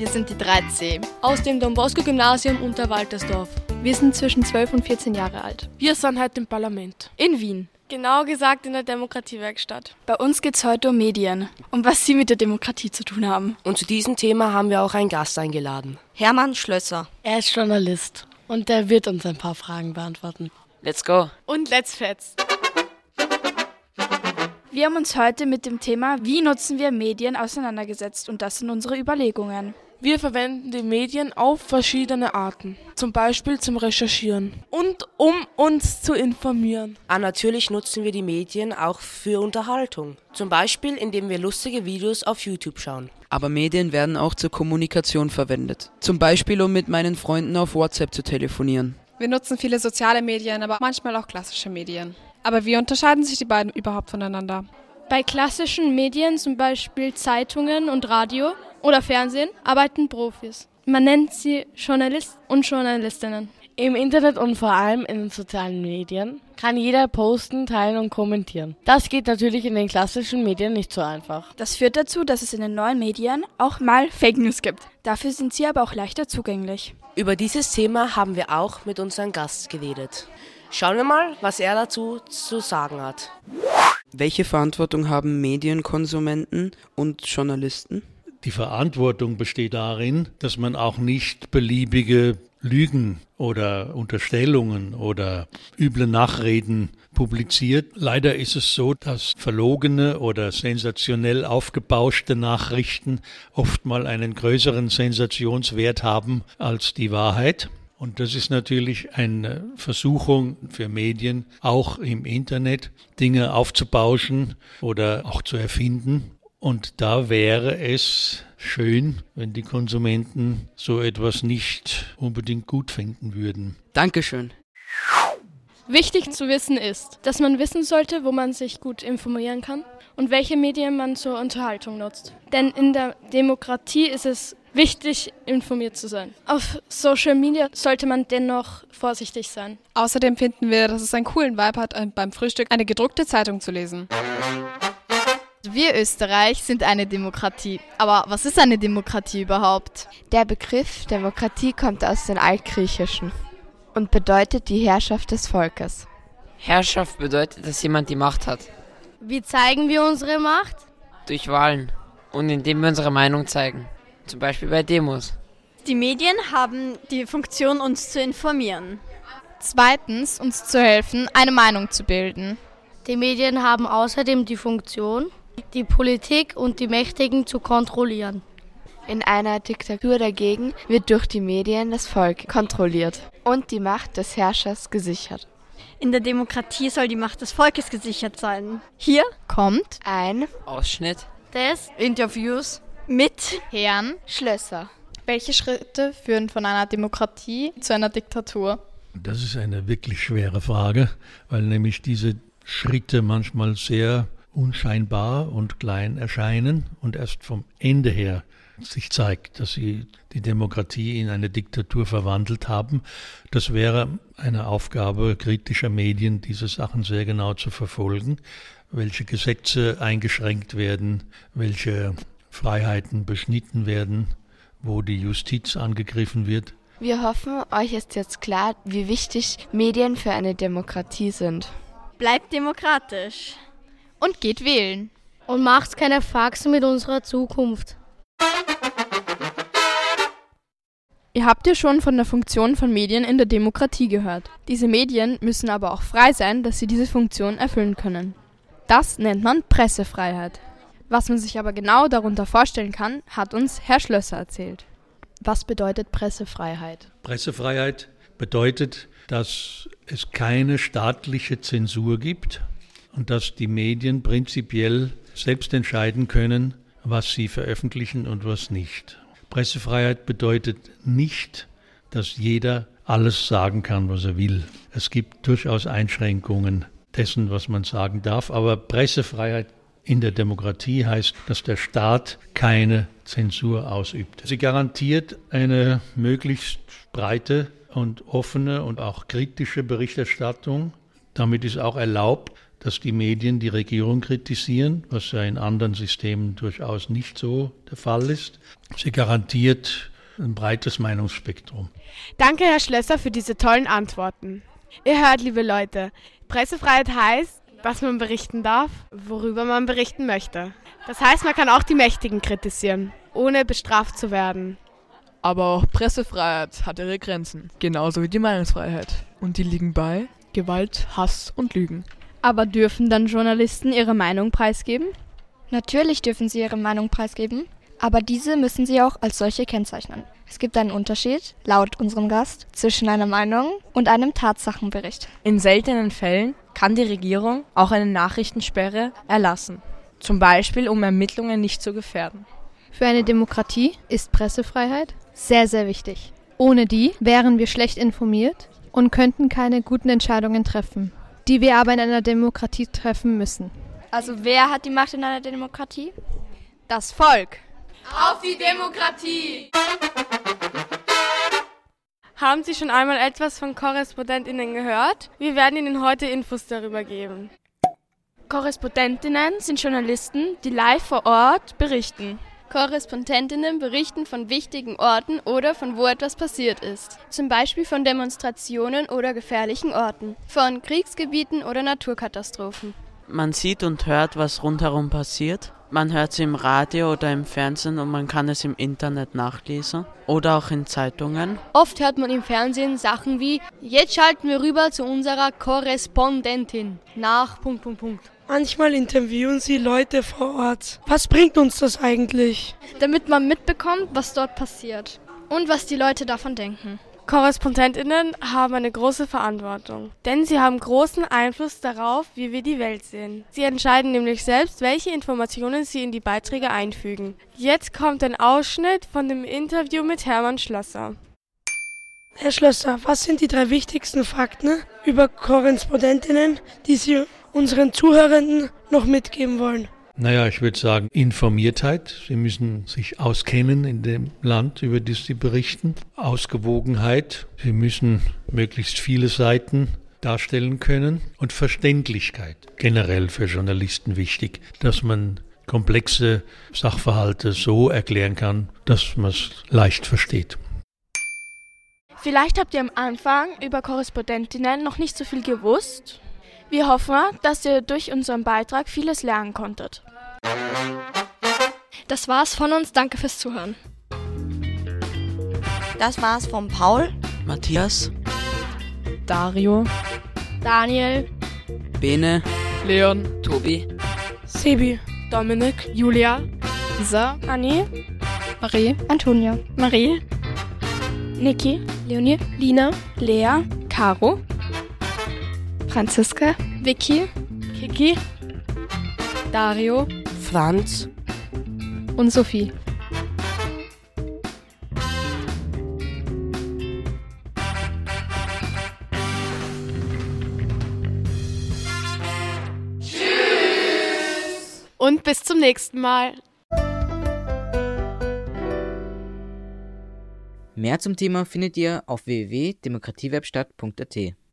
Wir sind die 3C. Aus dem Don-Bosco-Gymnasium Unterwaltersdorf. Wir sind zwischen 12 und 14 Jahre alt. Wir sind heute im Parlament. In Wien. Genau gesagt in der Demokratiewerkstatt. Bei uns geht es heute um Medien und was sie mit der Demokratie zu tun haben. Und zu diesem Thema haben wir auch einen Gast eingeladen. Hermann Schlösser. Er ist Journalist und er wird uns ein paar Fragen beantworten. Let's go. Und let's fetz. Wir haben uns heute mit dem Thema Wie nutzen wir Medien auseinandergesetzt und das sind unsere Überlegungen. Wir verwenden die Medien auf verschiedene Arten, zum Beispiel zum Recherchieren und um uns zu informieren. Natürlich nutzen wir die Medien auch für Unterhaltung, zum Beispiel indem wir lustige Videos auf YouTube schauen. Aber Medien werden auch zur Kommunikation verwendet, zum Beispiel um mit meinen Freunden auf WhatsApp zu telefonieren. Wir nutzen viele soziale Medien, aber manchmal auch klassische Medien. Aber wie unterscheiden sich die beiden überhaupt voneinander? Bei klassischen Medien, zum Beispiel Zeitungen und Radio oder Fernsehen, arbeiten Profis. Man nennt sie Journalisten und Journalistinnen. Im Internet und vor allem in den sozialen Medien kann jeder posten, teilen und kommentieren. Das geht natürlich in den klassischen Medien nicht so einfach. Das führt dazu, dass es in den neuen Medien auch mal Fake News gibt. Dafür sind sie aber auch leichter zugänglich. Über dieses Thema haben wir auch mit unserem Gast geredet. Schauen wir mal, was er dazu zu sagen hat. Welche Verantwortung haben Medienkonsumenten und Journalisten? Die Verantwortung besteht darin, dass man auch nicht beliebige Lügen oder Unterstellungen oder üble Nachreden publiziert. Leider ist es so, dass verlogene oder sensationell aufgebauschte Nachrichten oft mal einen größeren Sensationswert haben als die Wahrheit. Und das ist natürlich eine Versuchung für Medien, auch im Internet Dinge aufzubauschen oder auch zu erfinden. Und da wäre es schön, wenn die Konsumenten so etwas nicht unbedingt gut finden würden. Dankeschön. Wichtig zu wissen ist, dass man wissen sollte, wo man sich gut informieren kann und welche Medien man zur Unterhaltung nutzt. Denn in der Demokratie ist es wichtig, informiert zu sein. Auf Social Media sollte man dennoch vorsichtig sein. Außerdem finden wir, dass es einen coolen Vibe hat, beim Frühstück eine gedruckte Zeitung zu lesen. Wir Österreich sind eine Demokratie. Aber was ist eine Demokratie überhaupt? Der Begriff Demokratie kommt aus dem Altgriechischen und bedeutet die Herrschaft des Volkes. Herrschaft bedeutet, dass jemand die Macht hat. Wie zeigen wir unsere Macht? Durch Wahlen und indem wir unsere Meinung zeigen. Zum Beispiel bei Demos. Die Medien haben die Funktion, uns zu informieren. Zweitens, uns zu helfen, eine Meinung zu bilden. Die Medien haben außerdem die Funktion, die Politik und die Mächtigen zu kontrollieren. In einer Diktatur dagegen wird durch die Medien das Volk kontrolliert und die Macht des Herrschers gesichert. In der Demokratie soll die Macht des Volkes gesichert sein. Hier kommt ein Ausschnitt des Interviews mit Herrn Schlösser. Welche Schritte führen von einer Demokratie zu einer Diktatur? Das ist eine wirklich schwere Frage, weil nämlich diese Schritte manchmal sehr unscheinbar und klein erscheinen und erst vom Ende her sich zeigt, dass sie die Demokratie in eine Diktatur verwandelt haben. Das wäre eine Aufgabe kritischer Medien, diese Sachen sehr genau zu verfolgen, welche Gesetze eingeschränkt werden, welche Freiheiten beschnitten werden, wo die Justiz angegriffen wird. Wir hoffen, euch ist jetzt klar, wie wichtig Medien für eine Demokratie sind. Bleibt demokratisch. Und geht wählen. Und macht keine Faxen mit unserer Zukunft. Ihr habt ja schon von der Funktion von Medien in der Demokratie gehört. Diese Medien müssen aber auch frei sein, dass sie diese Funktion erfüllen können. Das nennt man Pressefreiheit. Was man sich aber genau darunter vorstellen kann, hat uns Herr Schlösser erzählt. Was bedeutet Pressefreiheit? Pressefreiheit bedeutet, dass es keine staatliche Zensur gibt und dass die Medien prinzipiell selbst entscheiden können, was sie veröffentlichen und was nicht. Pressefreiheit bedeutet nicht, dass jeder alles sagen kann, was er will. Es gibt durchaus Einschränkungen dessen, was man sagen darf, aber Pressefreiheit in der Demokratie heißt, dass der Staat keine Zensur ausübt. Sie garantiert eine möglichst breite und offene und auch kritische Berichterstattung. Damit ist auch erlaubt, dass die Medien die Regierung kritisieren, was ja in anderen Systemen durchaus nicht so der Fall ist. Sie garantiert ein breites Meinungsspektrum. Danke, Herr Schlösser, für diese tollen Antworten. Ihr hört, liebe Leute, Pressefreiheit heißt, dass man berichten darf, worüber man berichten möchte. Das heißt, man kann auch die Mächtigen kritisieren, ohne bestraft zu werden. Aber auch Pressefreiheit hat ihre Grenzen, genauso wie die Meinungsfreiheit. Und die liegen bei Gewalt, Hass und Lügen. Aber dürfen dann Journalisten ihre Meinung preisgeben? Natürlich dürfen sie ihre Meinung preisgeben, aber diese müssen sie auch als solche kennzeichnen. Es gibt einen Unterschied, laut unserem Gast, zwischen einer Meinung und einem Tatsachenbericht. In seltenen Fällen kann die Regierung auch eine Nachrichtensperre erlassen. Zum Beispiel, um Ermittlungen nicht zu gefährden. Für eine Demokratie ist Pressefreiheit sehr, sehr wichtig. Ohne die wären wir schlecht informiert und könnten keine guten Entscheidungen treffen, die wir aber in einer Demokratie treffen müssen. Also wer hat die Macht in einer Demokratie? Das Volk. Auf die Demokratie! Haben Sie schon einmal etwas von KorrespondentInnen gehört? Wir werden Ihnen heute Infos darüber geben. Korrespondentinnen sind Journalisten, die live vor Ort berichten. Korrespondentinnen berichten von wichtigen Orten oder von wo etwas passiert ist. Zum Beispiel von Demonstrationen oder gefährlichen Orten, von Kriegsgebieten oder Naturkatastrophen. Man sieht und hört, was rundherum passiert. Man hört es im Radio oder im Fernsehen und man kann es im Internet nachlesen oder auch in Zeitungen. Oft hört man im Fernsehen Sachen wie: Jetzt schalten wir rüber zu unserer Korrespondentin nach ... Manchmal interviewen sie Leute vor Ort. Was bringt uns das eigentlich? Damit man mitbekommt, was dort passiert und was die Leute davon denken. KorrespondentInnen haben eine große Verantwortung, denn sie haben großen Einfluss darauf, wie wir die Welt sehen. Sie entscheiden nämlich selbst, welche Informationen sie in die Beiträge einfügen. Jetzt kommt ein Ausschnitt von dem Interview mit Hermann Schlösser. Herr Schlösser, was sind die 3 wichtigsten Fakten über Korrespondentinnen, die Sie unseren Zuhörenden noch mitgeben wollen? Naja, ich würde sagen, Informiertheit. Sie müssen sich auskennen in dem Land, über das Sie berichten. Ausgewogenheit. Sie müssen möglichst viele Seiten darstellen können. Und Verständlichkeit. Generell für Journalisten wichtig, dass man komplexe Sachverhalte so erklären kann, dass man es leicht versteht. Vielleicht habt ihr am Anfang über Korrespondentinnen noch nicht so viel gewusst. Wir hoffen, dass ihr durch unseren Beitrag vieles lernen konntet. Das war's von uns. Danke fürs Zuhören. Das war's von Paul, Matthias, Dario, Daniel, Bene, Leon, Tobi, Sebi, Dominik, Julia, Isa, Anni, Marie, Antonia, Marie, Niki, Leonie, Lina, Lea, Caro, Franziska, Vicky, Kiki, Dario Franz und Sophie. Tschüss! Und bis zum nächsten Mal. Mehr zum Thema findet ihr auf www.demokratiewebstadt.at.